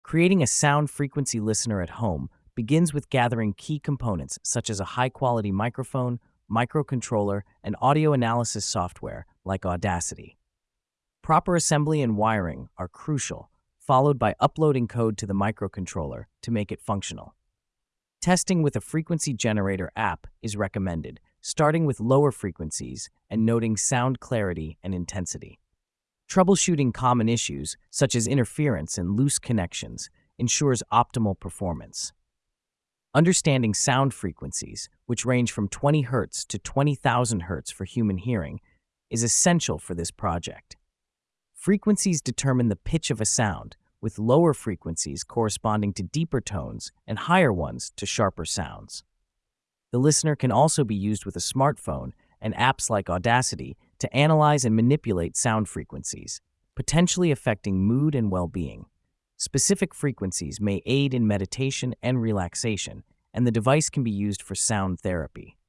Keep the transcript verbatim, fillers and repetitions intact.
Creating a sound frequency listener at home begins with gathering key components such as a high-quality microphone, microcontroller, and audio analysis software like Audacity. Proper assembly and wiring are crucial, followed by uploading code to the microcontroller to make it functional. Testing with a frequency generator app is recommended, starting with lower frequencies and noting sound clarity and intensity. Troubleshooting common issues, such as interference and loose connections, ensures optimal performance. Understanding sound frequencies, which range from twenty hertz to twenty thousand hertz for human hearing, is essential for this project. Frequencies determine the pitch of a sound, with lower frequencies corresponding to deeper tones and higher ones to sharper sounds. The listener can also be used with a smartphone and apps like Audacity to analyze and manipulate sound frequencies, potentially affecting mood and well-being. Specific frequencies may aid in meditation and relaxation, and the device can be used for sound therapy.